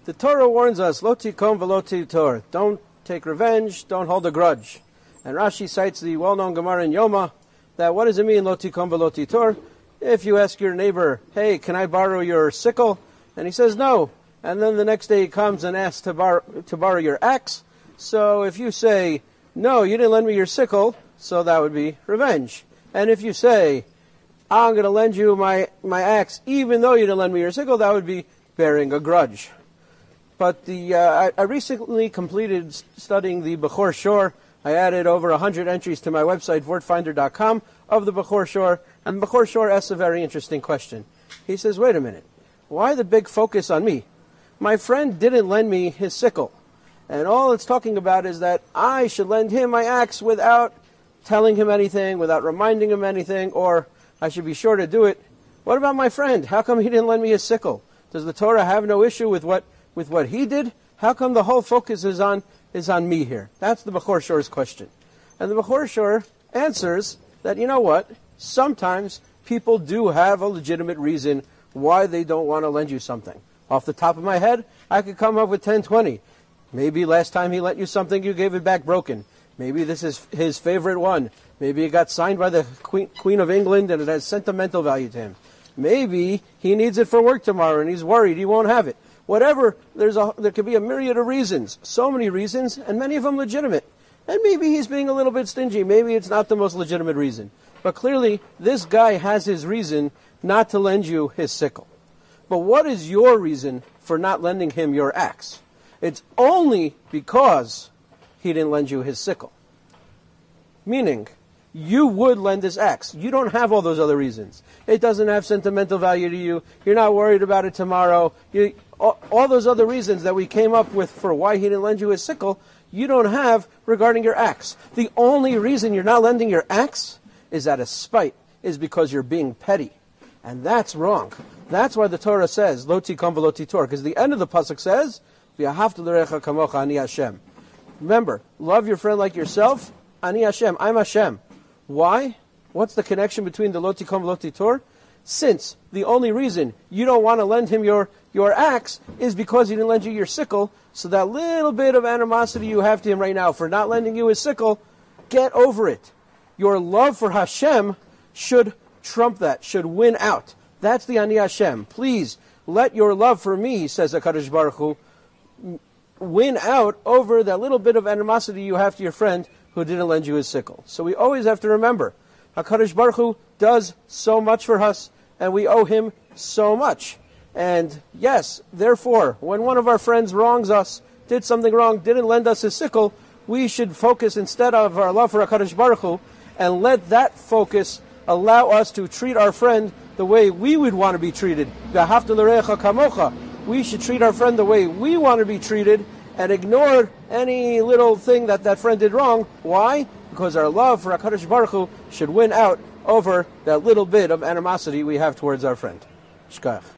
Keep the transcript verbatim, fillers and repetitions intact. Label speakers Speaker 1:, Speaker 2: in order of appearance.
Speaker 1: The Torah warns us, lo tikom v'lo titor. Don't take revenge, don't hold a grudge. And Rashi cites the well-known Gemara in Yoma, that what does it mean, lo tikom v'lo titor? If you ask your neighbor, hey, can I borrow your sickle? And he says no. And then the next day he comes and asks to, bar- to borrow your axe. So if you say, no, you didn't lend me your sickle, so that would be revenge. And if you say, I'm going to lend you my, my axe, even though you didn't lend me your sickle, that would be bearing a grudge. But the uh, I, I recently completed studying the Bechor Shor. I added over one hundred entries to my website, vort finder dot com, of the Bechor Shor. And the Bechor Shor asks a very interesting question. He says, wait a minute, why the big focus on me? My friend didn't lend me his sickle. And all it's talking about is that I should lend him my axe without telling him anything, without reminding him anything, or I should be sure to do it. What about my friend? How come he didn't lend me his sickle? Does the Torah have no issue with what with what he did? How come the whole focus is on is on me here? That's the Bechor Shor's question. And the Bechor Shor answers that, you know what? Sometimes people do have a legitimate reason why they don't want to lend you something. Off the top of my head, I could come up with ten, twenty. Maybe last time he lent you something, you gave it back broken. Maybe this is his favorite one. Maybe it got signed by the Queen, Queen of England and it has sentimental value to him. Maybe he needs it for work tomorrow and he's worried he won't have it. Whatever, there's a, there could be a myriad of reasons, so many reasons, and many of them legitimate. And maybe he's being a little bit stingy. Maybe it's not the most legitimate reason. But clearly, this guy has his reason not to lend you his sickle. But what is your reason for not lending him your axe? It's only because he didn't lend you his sickle. Meaning, you would lend this axe. You don't have all those other reasons. It doesn't have sentimental value to you. You're not worried about it tomorrow. You, all, all those other reasons that we came up with for why he didn't lend you his sickle, you don't have regarding your axe. The only reason you're not lending your axe is out of spite, is because you're being petty. And that's wrong. That's why the Torah says, lo tikom v'lo titor, because the end of the pasuk says, v'ahavta l'recha kamocha ani Hashem. Remember, love your friend like yourself, ani Hashem, I'm Hashem. Why? What's the connection between the lo tikom v'lo titor? Since the only reason you don't want to lend him your, your axe is because he didn't lend you your sickle, so that little bit of animosity you have to him right now for not lending you his sickle, get over it. Your love for Hashem should trump that, should win out. That's the ani Hashem. Please, let your love for me, says HaKadosh Baruch Hu, win out over that little bit of animosity you have to your friend who didn't lend you his sickle. So we always have to remember, HaKadosh Baruch Hu does so much for us, and we owe him so much. And yes, therefore, when one of our friends wrongs us, did something wrong, didn't lend us his sickle, we should focus instead of our love for HaKadosh Baruch Hu, and let that focus allow us to treat our friend the way we would want to be treated. V'ahavta l'recha kamocha. We should treat our friend the way we want to be treated, and ignore any little thing that that friend did wrong. Why? Because our love for HaKadosh Baruch Hu should win out over that little bit of animosity we have towards our friend. Shkach.